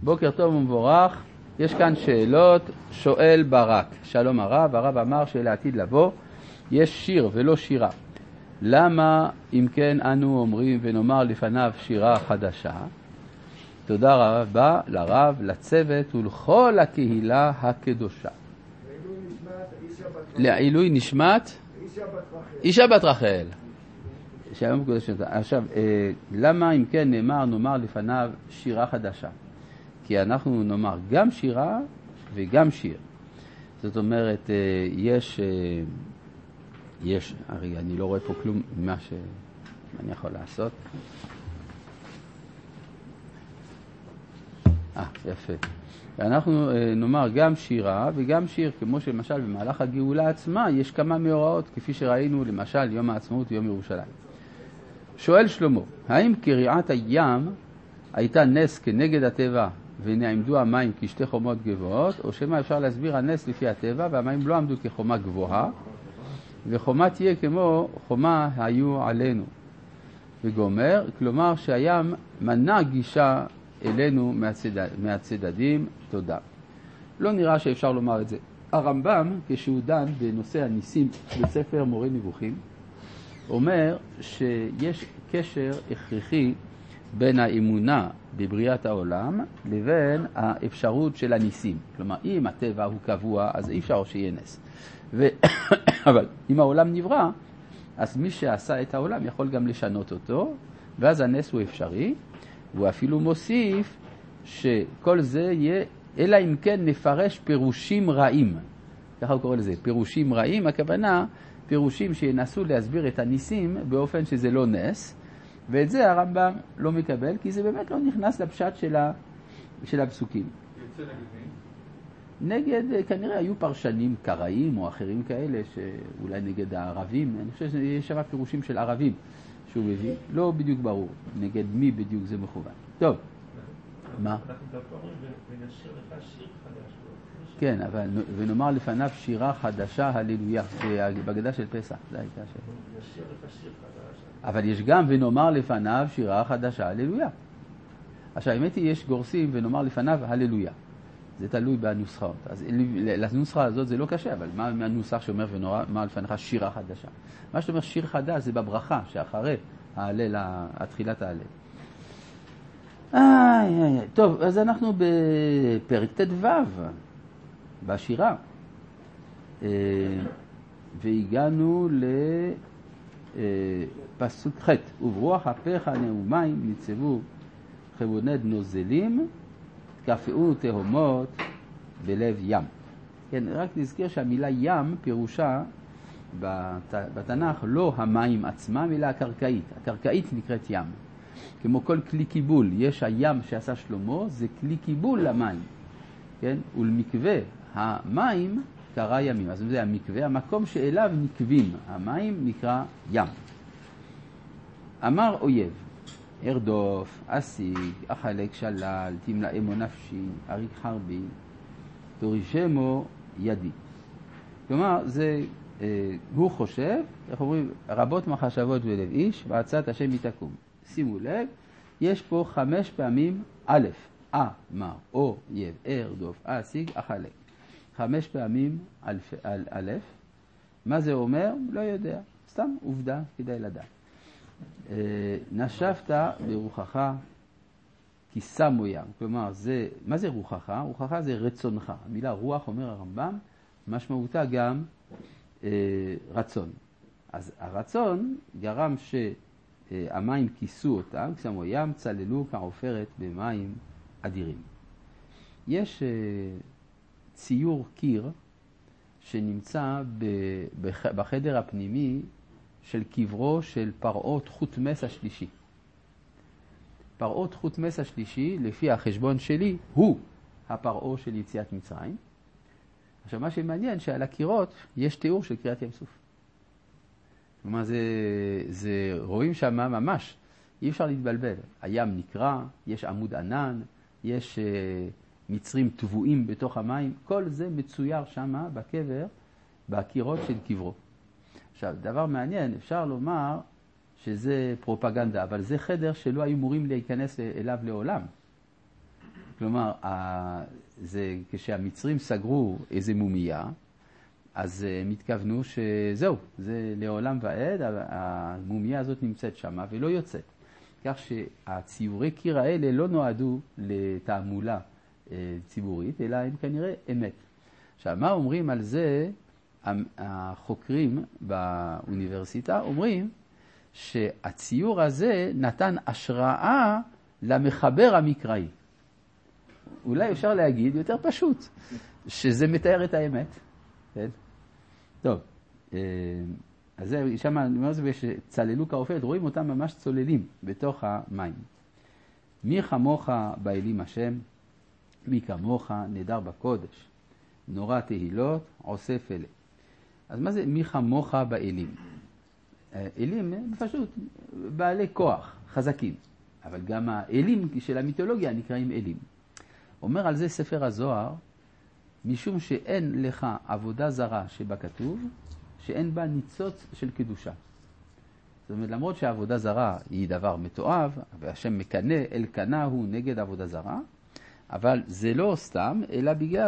בוקר טוב ומבורך. יש כאן שאלות. שואל ברק, שלום הרב אמר שלעתיד לבוא יש שיר ולא שירה. למה אם כן אנו אומרים ונאמר לפניו שירה חדשה? תודה רבה לרב, לצוות ולכל הקהילה הקדושה. לעילוי נשמת אישה בת רחל. עכשיו, למה אם כן נאמר לפניו שירה חדשה? כי אנחנו נאמר גם שירה וגם שיר. זאת אומרת, הרי אני לא רואה פה כלום ממה שאני יכול לעשות. יפה. אנחנו נאמר גם שירה וגם שיר, כמו שלמשל במהלך הגאולה עצמה יש כמה מאורעות, כפי שראינו למשל יום העצמאות ויום ירושלים. שואל שלמה, האם קריעת הים הייתה נס כנגד הטבע ונעמדו המים כשתי חומות גבוהות, או שמה אפשר להסביר הנס לפי הטבע והמים לא עמדו כחומה גבוהה וחומה תהיה כמו חומה היו עלינו וגומר, כלומר שהים מנע גישה אלינו מהצדדים. תודה. לא נראה שאפשר לומר את זה. הרמב"ם, כשהוא דן בנושא הניסים בספר מורה נבוכים, אומר שיש קשר הכרחי בין האמונה בבריאת העולם לבין האפשרות של הניסים. כלומר, אם הטבע הוא קבוע, אז אי אפשר שיהיה נס. אבל אם העולם נברא, אז מי שעשה את העולם יכול גם לשנות אותו, ואז הנס הוא אפשרי. והוא אפילו מוסיף שכל זה יהיה, אלא אם כן נפרש פירושים רעים. ככה הוא קורא לזה, פירושים רעים, הכוונה פירושים שינסו להסביר את הניסים באופן שזה לא נס, ואת זה הרמב"ם לא מקבל, כי זה באמת לא נכנס לפשט של הפסוקים. יוצא נגד כנראה היו פרשנים קראים או אחרים כאלה, שאולי נגד הערבים, אני חושב שיש שם פירושים של ערבים שהוא מביא, לא בדיוק ברור נגד מי בדיוק זה מכוון. טוב, מה? אנחנו דווקא אומרים ונשיר לך שיר חדש. כן, אבל ונאמר לפניו שירה חדשה, הללויה, בגדה של פסח, זה הייתה שאלה. נשיר לך שיר חדש. אבל יש גם ונאמר לפניו שירה חדשה, הללויה. עכשיו, האמת היא, יש גורסים ונאמר לפניו הללויה. זה תלוי בנוסחאות. אז לנוסחה הזאת זה לא קשה, אבל מה הנוסח שאומר ונאמר לפניך שירה חדשה? מה שאתה אומר שיר חדש זה בברכה, שאחרי ההלל, התחילת ההלל. טוב, אז אנחנו בפרק ט"ו, בשירה. והגענו לפסוק ח' וברוח אפיך נאומיים ניצבו חבונד נוזלים, קפאו תהומות בלב ים. כן, רק נזכיר שהמילה ים פירושה בתנ"ך לא המים עצמם, אלא הקרקעית. הקרקעית נקראת ים. כמו כל כלי קיבול, יש הים שעשה שלמה, זה כלי קיבול למים. כן? ולמקווה המים קרא ימים. אז זה המקווה, המקום שאליו נקבים. המים נקרא ים. אמר אויב, ארדוף, אשיג, אחלק שלל, תמלאמו נפשי, אריק חרבי, תורישמו ידי. כלומר, הוא חושב, איך אומרים, רבות מחשבות ולב איש, ועצת השם יתקום. שימו לב, יש פה 5 פעמים א', אמר, אויב, ארדוף, אשיג, אחלק. 5 פעמים א', מה זה אומר? לא יודע, סתם עובדה, כדאי לדעת. נשבת ברוחך כי שמו ים. כלומר, מה זה רוחך? רוחך זה רצונך. המילה רוח, אומר הרמב"ם, משמעותה גם רצון. אז הרצון גרם שהמים כיסו אותם, כשמו ים צללו כעופרת במים אדירים. יש ציור קיר שנמצא בחדר הפנימי של קברו של פרעה תחותמס השלישי. פרעה תחותמס השלישי, לפי החשבון שלי, הוא הפרעה של יציאת מצרים. עכשיו, מה שמעניין, שעל הקירות יש תיאור של קריאת ים סוף. כלומר, רואים שם ממש, אי אפשר להתבלבל. הים נקרא, יש עמוד ענן, יש מצרים טבועים בתוך המים, כל זה מצויר שם בקבר, בקירות של קברו. עכשיו, דבר מעניין, אפשר לומר שזה פרופגנדה, אבל זה חדר שלא היו אמורים להיכנס אליו לעולם. כלומר, זה כשהמצרים סגרו איזה מומיה, אז הם התכוונו שזהו, זה לעולם ועד, המומיה הזאת נמצאת שמה ולא יוצאת. כך שהציורי קיר האלה לא נועדו לתעמולה ציבורית, אלא הם כנראה אמת. עכשיו, מה אומרים על זה החוקרים באוניברסיטה? אומרים שהציור הזה נתן השראה למחבר המקראי. אולי אפשר להגיד יותר פשוט, שזה מתאר את האמת. כן? טוב, אז זה, שם אני אומר זה שצללו כעופרת, רואים אותם ממש צוללים בתוך המים. מי כמוך באלים השם, מי כמוך נדר בקודש, נורא תהילות, עושה פלא. אז מה זה מי כמוך באלים? אלים פשוט בעלי כוח, חזקים. אבל גם האלים של המיתולוגיה נקראים אלים. אומר על זה ספר הזוהר, משום שאין לך עבודה זרה שבה כתוב, שאין בה ניצוץ של קדושה. זאת אומרת, למרות שהעבודה זרה היא דבר מתועב, והשם מקנה, אל קנה הוא נגד עבודה זרה, אבל זה לא סתם, אלא בגלל